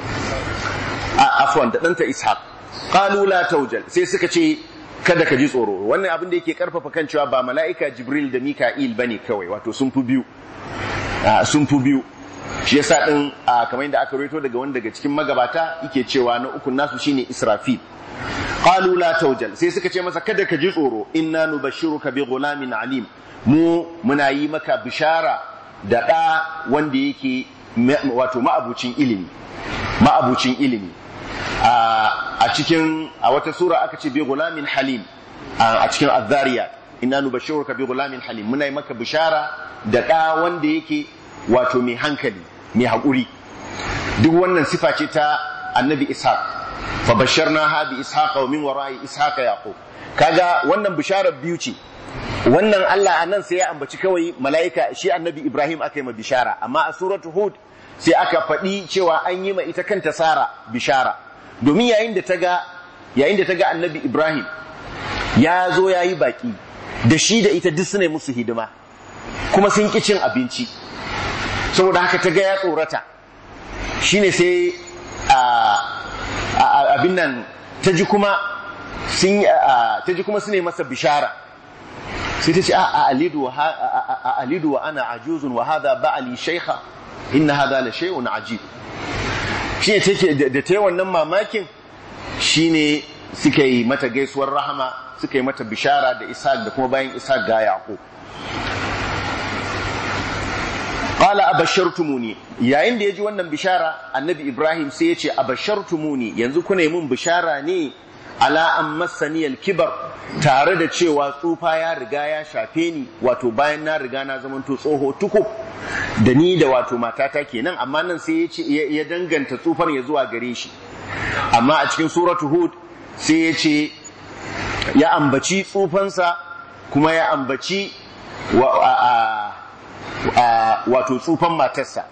a afwan da danta Ishaq qalu la tawjal sai suka ce kada ka ji tsoro wannan abin da yake karfafa kan cewa ba mala'ika Jibril da Mika'il bane kawai wato sun fi biyu sun fi biyu shi yasa din kamar yadda aka rawaito daga wanda daga cikin magabata yake cewa na uku nasu shine Israfil qalu la tawjal sai suka ce masa kada ka ji tsoro inna nubashshiruka bi ghulamin alim mu muna yi maka bishara da da wanda yake wato ma'abucin ilimi ma'abucin ilimi a cikin a wata sura aka ce bi ghulamin halim a cikin az-zariyat inna nubashshiruka bi ghulamin halim muna yi maka bishara da da wanda yake wato mai hankali mai haƙuri duk wannan sifa ce ta annabi ishaq fa basharnaha bi ishaqa wa min wara'i ishaqa yaqub kaga wannan bisharar biyu ce wannan Allah anan sai ya ambaci kawai malaika shi annabi Ibrahim aka yi ma bishara amma a suratu hud sai aka faɗi cewa an yi ma ita kanta Sara bishara domin yayin da ta ga yayin da ta ga annabi Ibrahim ya zo yayi baki da shi da ita duk suna musu hidima kuma sun ki cin abinci saboda haka ta ga ya tsorata shine sai abin nan ta ji kuma sun ta ji kuma su ne masa bishara sai ta ce a alidu wa alidu wa ana ajuzun wa hadha ba'li shaykha inna hadha la shay'un ajib shine take da tayi wannan mamakin shine suka yi mata gaisuwar rahama suka yi mata bishara da Ishaq da kuma bayan Ishaq ga Yaqub qala abashartumuni yayin da yaji wannan bishara annabi Ibrahim sai ya ce abashartumuni yanzu kuna yi mun bishara ne ala an massani al-kibar tare da cewa tsufa ya riga ya shafe ni wato bayan na riga na zamanto tsoho tukub da ni da wato matata kenan amma nan sai ya ce ya danganta tsufar ya zuwa gare shi amma a cikin suratu hud sai ya ce ya ambaci tsufansa kuma ya ambaci wa wato tsufan matarsa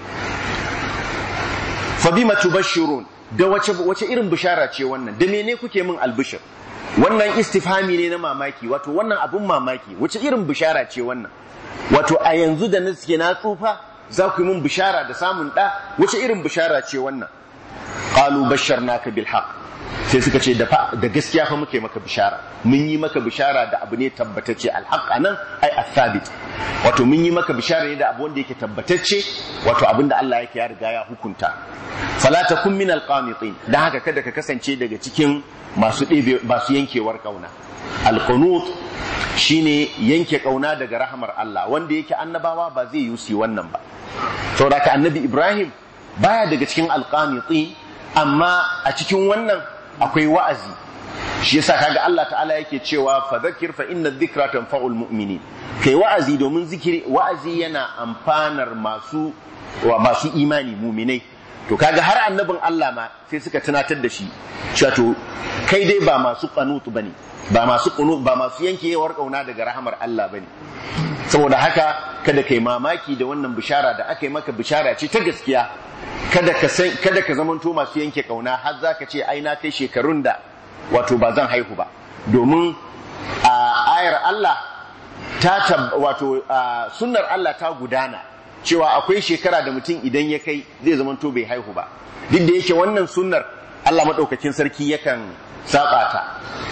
fa bima tubashshirun da wace wace irin bishara ce wannan da mene kuke min albishir wannan istifhami ne na mamaki wato wannan abun mamaki wace irin bishara ce wannan wato a yanzu da na suke na tsufa za ku yi min bishara da samun da wace irin bishara ce wannan qalu basharnaka bil haqq sai suka ce da da gaskiya fa muke maka bishara mun yi maka bishara da abu ne tabbatacce alhaq anan ai athabit wato mun yi maka bishara ne da abu wanda yake tabbatacce wato abinda Allah yake ya riga ya hukunta fala takun min alqanitin dan haka kada ka kasance daga cikin masu ɗebe masu yankewar kauna. Alqunut shine yanke kauna daga rahamar Allah, wanda yake annabawa ba zai yi su wannan ba. Saboda ka annabi Ibrahim baya daga cikin alqanitin, amma a cikin wannan akwai wa'azi. Shi yasa kaga Allah ta'ala yake cewa fa zakir fa inna dhikra tanfa'ul mu'minin, kai wa'azi domin zikiri wa'azi yana amfanar masu wa masu imani mu'minai. To kaga har annabin Allah ma sai suka tunatar da shi cewa to kai dai ba masu qanut bane, ba masu qunut ba masu yankewar kauna daga rahamar Allah bane. Saboda haka kada kai mamaki da wannan bishara da aka yi maka, bishara ce ta gaskiya. Kada ka san kada ka zamanto masu yanke kauna har zaka ce ai na kai shekarun da wato ba zan haihu ba, domin a ayar Allah ta wato sunnar Allah ta gudana cewa akwai shekara da mutum idan ya kai zai zamanto bai haihu ba. Duk da yake wannan sunnar Allah madaukakin sarki yakan saba ta,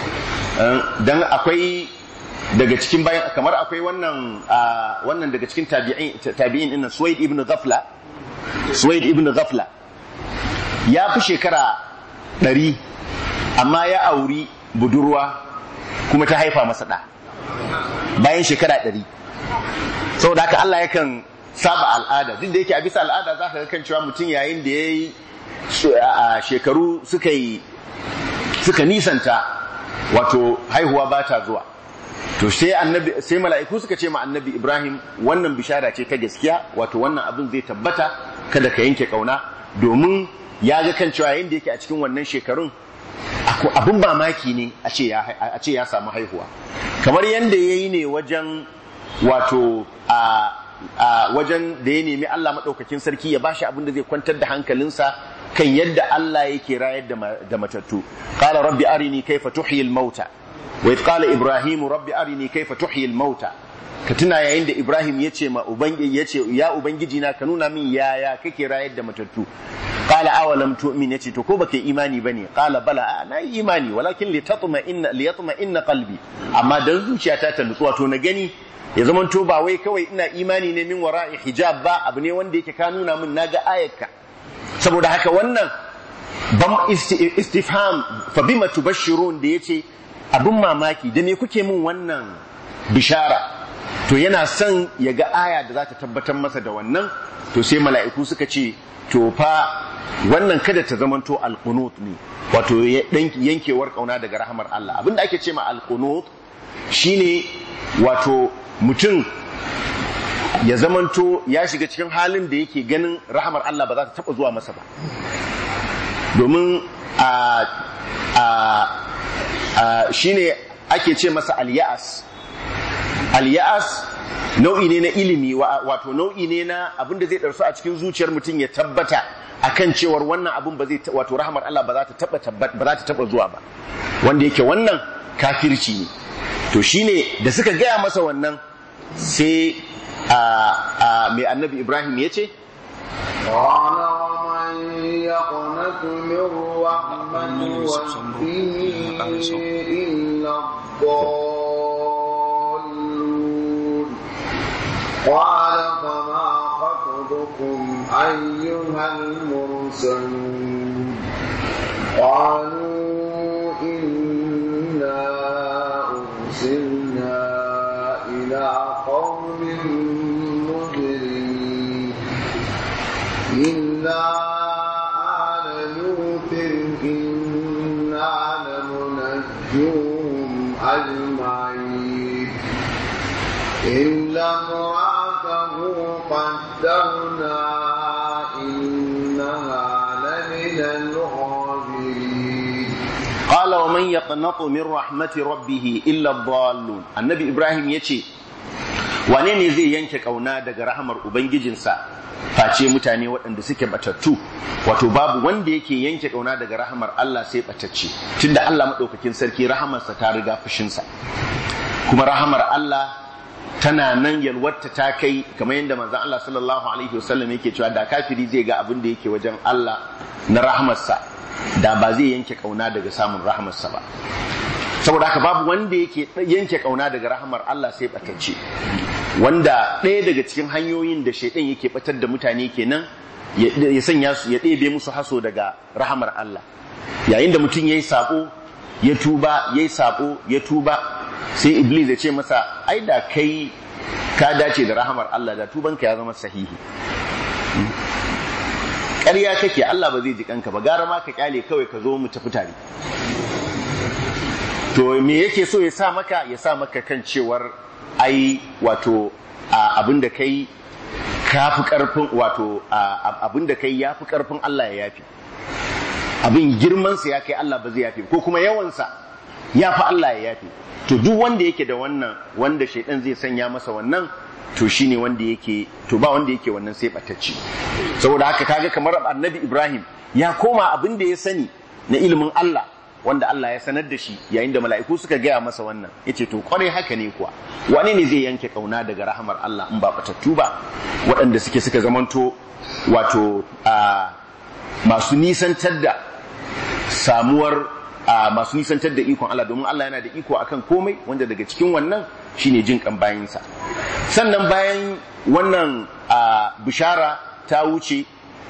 dan akwai daga cikin bayan kamar akwai wannan wannan daga cikin tabi'in tabi'in din Suwaid ibn Ghafla Suwaid ibn Ghafla ya fi shekara ɗari amma ya auri budurwa kuma ta haifa masa ɗa bayan shekara ɗari. Saboda haka Allah yakan saba al'ada, duk da yake a bisa al'ada za ka ga kan cewa mutum yayin da ya yi shekaru suka yi suka nisanta wato haihuwa ba ta zuwa. To sai annabi sai mala'iku suka ce ma annabi Ibrahim wannan bishara ce ta gaskiya, wato wannan abin zai tabbata, kada ka yanke kauna, domin ya ga kan cewa yayin da yake a cikin wannan shekarun abin mamaki ne a ce ya samu haihuwa, kamar yadda ya yi ne wajen wato a wajen da ya nemi Allah maɗaukakin sarki ya bashi abin da zai kwantar da hankalinsa kan yadda Allah yake rayar da matattu. Qala rabbi arini kaifa tuhyil mauta wa idh qala ibrahimu rabbi arini kaifa tuhyil mauta. Ka tuna yayin da Ibrahim ya ce ma ubangiji ya ce ya ubangiji na ka nuna min yaya kake rayar da matattu. Qala awalam tu'min, yace to ko baka imani bane? Qala bala, na yi imani, walakin litatma inna liyatma inna qalbi, amma dan zuciyata ta nutsuwa to na gani ya zaman to ba wai kawai ina imani ne min wara'i hijab ba, abu ne wanda yake ka nuna min naga ayarka. Saboda haka wannan bam istifham fa bima tubashshirun da yace abun mamaki da me kuke min wannan bishara, to yana son ya ga aya da za ta tabbatar masa da wannan. To sai mala'iku suka ce to fa wannan kada ta zamanto alqunut ne, wato yankewar kauna daga rahamar Allah. Abinda ake ce ma alqunut shine wato mutum ya zamanto ya shiga cikin halin da yake ganin rahamar Allah ba za ta taba zuwa masa ba, domin a a shine ake ce masa al-ya'as. Al-ya'as nau'i ne na ilimi, wato nau'i ne na abin da zai darsu a cikin zuciyar mutum ya tabbata akan cewar wannan abin ba zai, wato rahmar Allah ba za ta taba tabbat ba za ta taba zuwa ba, wanda yake wannan kafirci ne. To shine da suka gaya masa wannan sai a mai annabi Ibrahim ya ce qala man yaqnatu min rahmati rabbihi illa قال فما خطبكم أيها المرسلون قالوا إنا أرسلنا إلى قوم مجرمين إلا آل لوط إنا لمنجوهم أجمعين إلا امرأته قدرنا إنها لمن الغابرين قال ومن يقنط من رحمة ربه إلا الضالون. النبي إبراهيم يتي wane ne zai yanke kauna daga rahamar ubangijinsa face mutane waɗanda suke batattu, wato babu wanda yake yanke kauna daga rahamar Allah sai batacce, tunda Allah madaukakin sarki rahamarsa ta riga fushinsa, kuma rahamar Allah tana nan yalwarta ta kai kamar yadda manzon Allah sallallahu alaihi wasallam yake cewa da kafiri zai ga abin da yake wajen Allah na rahamarsa da ba zai yanke kauna daga samun rahamarsa ba. Saboda haka babu wanda yake yanke kauna daga rahamar Allah sai batacce, wanda ɗaya daga cikin hanyoyin da shaitan yake batar da mutane kenan ya sanya su ya ɗebe musu haso daga rahamar Allah. Yayin da mutum yayi sabo ya tuba yayi sabo ya tuba sai iblis ya ce masa ai da kai ka dace da rahamar Allah da tubanka ya zama sahihi. Ƙarya kake, Allah ba zai ji kanka ba, gara ma ka kyale kawai ka zo mu tafi tare. To me yake so ya sa maka ya sa maka kan cewar ai wato abinda kai kafi karfin wato abinda kai yafi karfin Allah ya yafi, abin girman sa ya kai Allah ba zai yafi, ko kuma yawan sa yafi Allah ya yafi. To duk wanda yake da wannan, wanda shaidan zai sanya masa wannan, to shine wanda yake to ba wanda yake wannan sai batacci. Saboda haka kaga kamar annabi Ibrahim ya koma abin da ya sani na ilimin Allah wanda Allah ya sanar da shi yayin da mala'iku suka gaya masa wannan, yace to kwarai haka ne kuwa wani ne zai yanke kauna daga rahamar Allah in ba batattu ba, waɗanda suke suka zamanto wato a masu nisantar da samuwar a masu nisantar da ikon Allah, domin Allah yana da iko akan komai, wanda daga cikin wannan shine jin kan bayinsa. Sannan bayan wannan bishara ta wuce,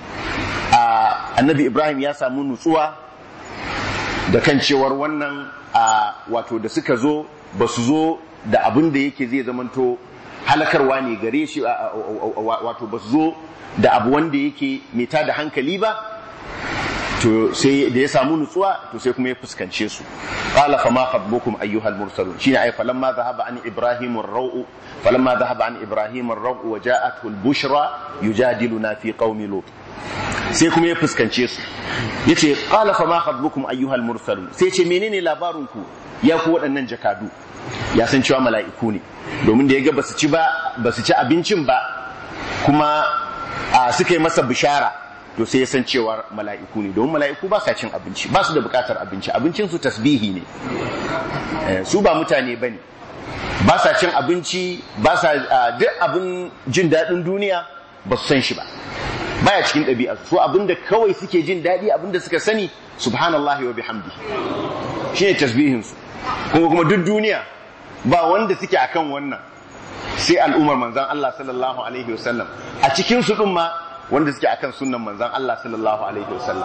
annabi Ibrahim ya samu nutsuwa da kan cewar wannan wato da suka zo ba su zo da abin da yake zai zamanto halakarwa ne gare shi, wato ba su zo da abu wanda yake mai tada hankali ba. To sai da ya samu nutsuwa to sai kuma ya fuskance su. Qala fa ma khatbukum ayyuhal mursalun, shine ay falamma dhahaba an ibrahim ar-rawu falamma dhahaba an ibrahim ar-rawu wa ja'athu al-bushra yujadiluna fi qaumi lut. Sai kuma ya fuskance su yace qala fa ma khatbukum ayyuhal mursalun, sai ce menene labarin ku ya ku waɗannan jakadu. Ya san cewa mala'iku ne, domin da yaga basu ci ba basu ci abincin ba kuma suka yi masa bishara, to sai ya san cewa mala'iku ne, domin mala'iku ba sa cin abinci, ba su da bukatar abinci, abincin su tasbihi ne, su ba mutane bane, ba sa cin abinci, ba sa duk abin jin daɗin duniya ba su san shi ba, baya cikin ɗabi'a su. Abinda kawai suke jin daɗi, abinda suka sani subhanallahi wa bihamdihi shine tasbihin su. Kuma kuma duk duniya ba wanda suke akan wannan sai al'ummar manzon Allah sallallahu alaihi wasallam, a cikin su din ma wanda suke akan sunnan manzon Allah sallallahu alaihi wasallam,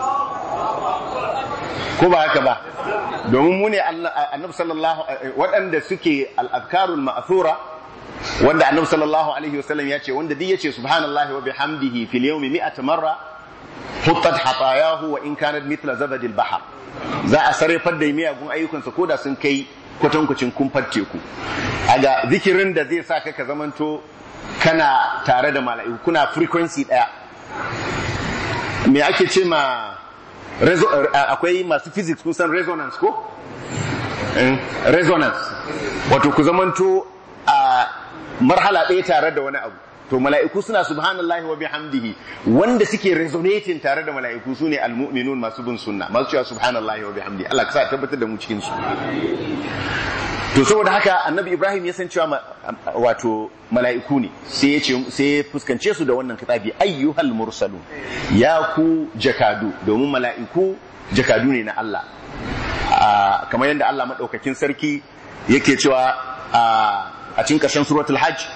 ko ba haka ba? Domin mu ne annabi sallallahu waɗanda suke al-azkarul ma'thura, wanda annabi sallallahu alaihi wasallam ya ce wanda duk yace subhanallahi wa bihamdihi fil yawmi mi'ata marra huttat hatayahu wa in kanat mithla zabadil bahr, za a sarrafar da miyagun ayyukansa koda sun kai kwatankwacin kumfar teku. Aga zikirin da zai sa ka ka zamanto kana tare da mala'iku, kuna frequency daya. Me ake ce ma akwai masu physics kun san resonance ko? Resonance wato ku zamanto a marhala ɗaya tare da wani abu. To mala'iku suna subhanallahi wa bihamdihi, wanda suke resonating tare da mala'iku su ne almu'minun masu bin sunna, masu cewa subhanallahi wa bihamdihi. Allah ka sa tabbatar da mu cikin su. To saboda haka annabi Ibrahim ya san cewa wato mala'iku ne, sai ya ce sai ya fuskance su da wannan kitabi ayyuhal mursalun, ya ku jakadu, domin mala'iku jakadu ne na Allah. Kamar yadda Allah madaukakin sarki yake cewa a cikin ƙarshen suratul hajj,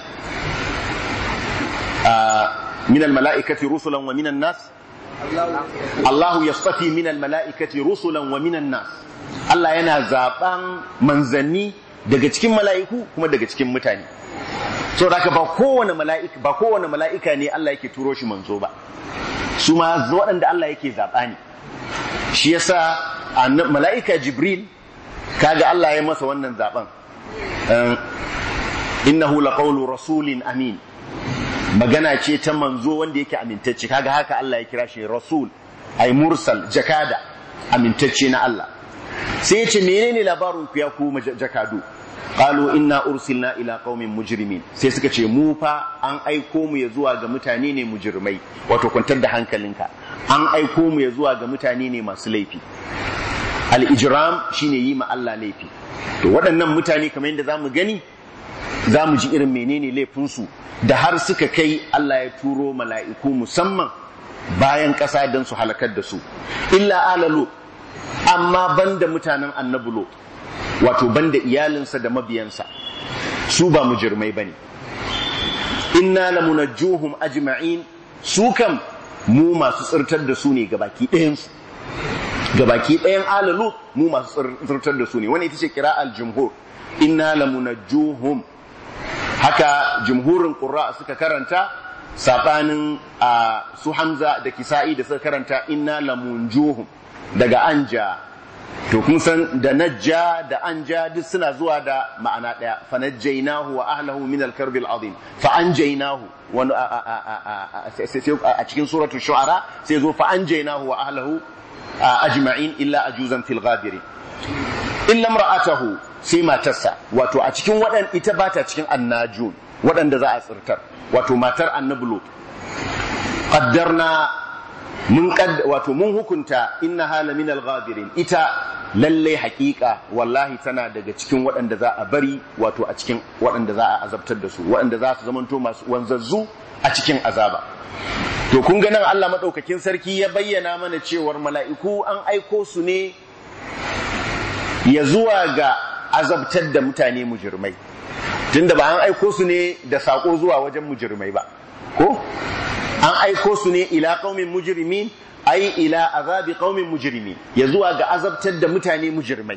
min al-mala'ikati rusulan wa minan nas, Allahu yastafi min al-mala'ikati rusulan wa minan nas. Allah yana zaban manzanni daga cikin mala'iku kuma daga cikin mutane. So da ba kowane mala'ika ba kowane mala'ika ne Allah yake turo shi manzo ba, su ma waɗanda Allah yake zaba ne. Shi yasa mala'ika Jibril kaga Allah ya masa wannan zaben, innahu laqawlu rasulin amin, magana ce ta manzo wanda yake amintacce. Kaga haka Allah ya kira shi rasul, ay mursal, jakada amintacce na Allah. Sai ya ce menene labarin ku ya ku jakadu? Qalu inna ursilna ila qaumin mujrimin, sai suka ce mu fa an aiko mu ya zuwa ga mutane ne mujrimai. Wato kwantar da hankalinka, an aiko mu ya zuwa ga mutane ne masu laifi. Al-ijram shine yi ma Allah laifi. To waɗannan mutane kamar yadda zamu gani, zamu ji irin menene laifin su da har suka kai Allah ya turo mala'iku musamman bayan ƙasa don su halakar da su. Illa ala Lut, amma banda mutanen annabi Lut, wato banda iyalinsa da mabiyansa, su ba mujirmai bane. Inna lamunajjuhum ajma'in, su kam mu masu tsirtar da su ne gabaki ɗayan su gabaki ɗayan ala lut mu masu tsirtar da su ne. Wani ita ce qira'al jumhur, inna lamunajjuhum. Haka jumhurin qurra suka karanta, sabanin su Hamza da Kisa'i da suka karanta inna lamunjuhum daga anja. To kun san da najja da anja duk suna zuwa da ma'ana daya, fa najjaynahu wa ahlihi min al-karb al-azim, fa anjaynahu wani a cikin suratul shu'ara sai zo fa anjaynahu wa ahlihi ajma'in illa ajuzan fil ghabirin. illa imra'atahu, sai matarsa, wato a cikin wadan ita bata cikin annajun wadanda za a tsirtar, wato matar annabi Lut. Qaddarna mun wato mun hukunta innaha la min al-ghabirin, ita lalle haƙiƙa wallahi tana daga cikin waɗanda za a bari, wato a cikin waɗanda za a azabtar da su, waɗanda za su zamanto masu wanzazzu a cikin azaba. To kun ga nan Allah madaukakin sarki ya bayyana mana cewar mala'iku an aiko su ne ya zuwa ga azabtar da mutane mujirmai, tunda ba an aiko su ne da sako zuwa wajen mujirmai ba, ko an aiko su ne ila qaumin mujrimin, ai ila azabi qaumin mujrimin, ya zuwa ga azabtar da mutane mujrimai.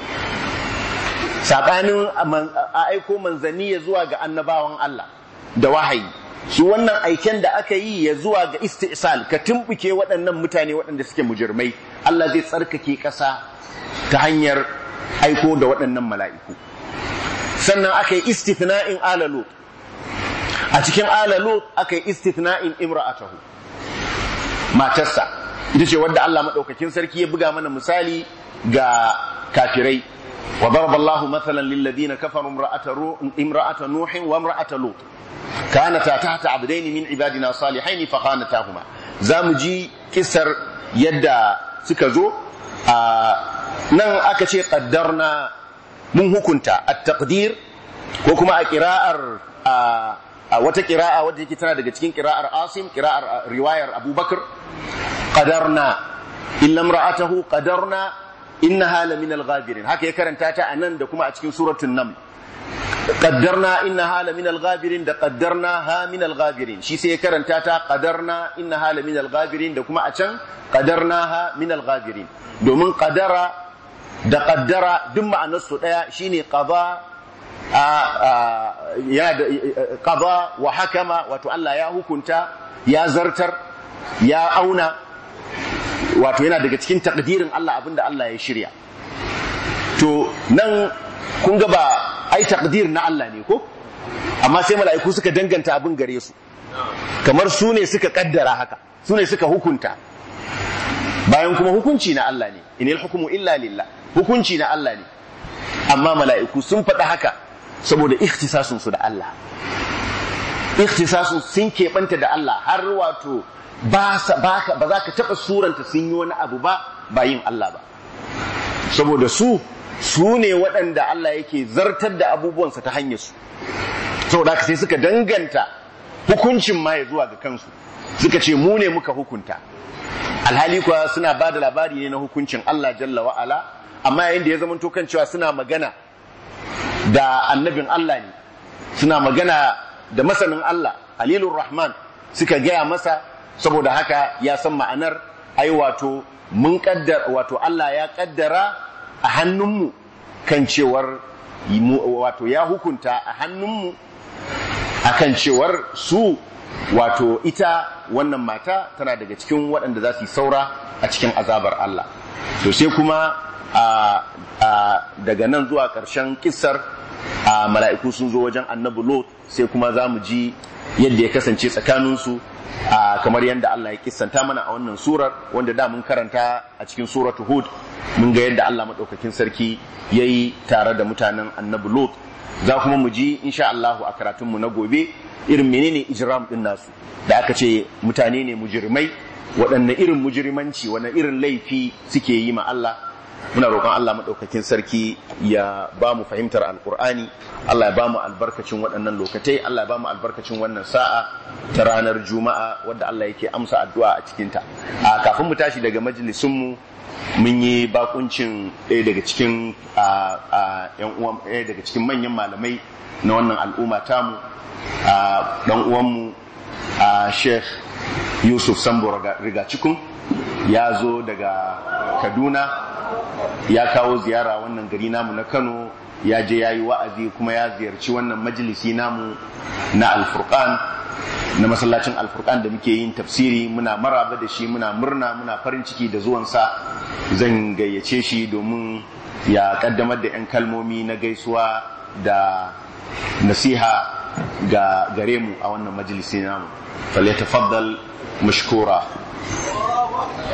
Sabanin a aiko manzanni ya zuwa ga annabawan Allah da wahayi, su wannan aiken da aka yi ya zuwa ga istisal, ka tumbuke waɗannan mutane waɗanda suke mujrimai, Allah zai tsarkake ƙasa ta hanyar aiko da waɗannan mala'iku. Sannan aka yi istithna'in ala Lut, a cikin ala Lut aka yi istithna'in imra'atahu, matarsa, ita ce wadda Allah maɗaukakin sarki ya buga mana misali ga kafirai. Wa daraballahu mathalan lil ladina kafaru imra'ata nuhin wa imra'ata lut kanata tahta abdayn min ibadina salihain fa khanatahuma. Zamu ji kisar yadda suka zo nan aka ce qaddarna, mun hukunta at-taqdir, ko kuma a qira'ar a wata qira'a wadda yake tana daga cikin qira'ar Asim, qira'ar riwayar Abubakar, qadarna illa imra'atahu qadarna innaha la min al-ghabirin. Haka ya karanta ta anan da kuma a cikin suratul Naml, qaddarna innaha la min al-ghabirin da qaddarna ha min al-ghabirin. Shi sai ya karanta ta qadarna innaha la min al-ghabirin da kuma a can qadarna ha min al-ghabirin, domin qadara da qaddara duk ma'anar su daya, shine qada ya qada wa hakama, wato Allah ya hukunta, ya zartar, ya auna, wato yana daga cikin takdirin Allah abinda Allah ya shirya. To nan kun ga ba ai takdir na Allah ne ko, amma sai mala'iku suka danganta abin gare su, kamar su ne suka kaddara haka, su ne suka hukunta, bayan kuma hukunci na Allah ne, inil hukmu illa lillah, hukunci na Allah ne. Amma mala'iku sun faɗa haka saboda ikhtisasun su da Allah, ikhtisasun sun keɓanta da Allah, har wato ba za ka taɓa suranta sun yi wani abu ba ba yin Allah ba, saboda su su ne waɗanda Allah yake zartar da abubuwansa ta hanyar su. Saboda haka sai suka danganta hukuncin ma ya zuwa ga kansu, suka ce mu ne muka hukunta, alhali kuwa suna ba da labari ne na hukuncin Allah jalla wa'ala. Amma yayin da ya zama to kan cewa suna magana da annabin Allah ne, suna magana da masanin Allah Alilur Rahman, suka gaya masa, saboda haka ya san ma'anar ai wato mun kaddara, wato Allah ya kaddara a hannunmu kan cewar wato ya hukunta a hannunmu akan cewar su, wato ita wannan mata tana daga cikin waɗanda za su yi saura a cikin azabar Allah. To sai kuma a, a, daga nan zuwa ƙarshen kissar a mala'iku sun zo wajen annabi Lot, sai kuma za mu ji yadda ya kasance tsakaninsu, a kamar yadda Allah ya kissanta mana a wannan surar, wanda da mun karanta a cikin suratu Hud, mun ga yadda Allah madaukakin sarki yayi tare da mutanen annabi Lot. Za kuma mu ji insha Allah a karatun mu na gobe irin menene ijram din nasu, da aka ce mutane ne mujrimai, waɗanne irin mujrimanci, wani irin laifi suke yi ma Allah. Muna roƙon Allah maɗaukakin sarki ya ba mu fahimtar alƙur'ani, Allah ya ba mu albarkacin waɗannan lokatai, Allah ya ba mu albarkacin wannan sa'a ta ranar Juma'a wadda Allah yake amsa addu'a a cikinta. A kafin mu tashi daga majalisunmu, mun yi bakuncin ɗaya daga cikin ‘yan uwan ɗaya daga cikin manyan malamai na wannan al'umma tamu, ɗan uwanmu Sheikh Yusuf Sambo Rigacikun ya zo daga Kaduna ya kawo ziyara wannan gari namu na Kano, ya je ya yi wa'azi kuma ya ziyarci wannan majalisi namu na Al-Furqan, na masallacin Al-Furqan da muke yin tafsiri. Muna maraba da shi, muna murna, muna farin ciki da zuwansa. Zan gayyace shi domin ya kaddamar da 'yan kalmomi na gaisuwa da nasiha ga gare mu a wannan majalisi namu. Falyatafaddal mashkura.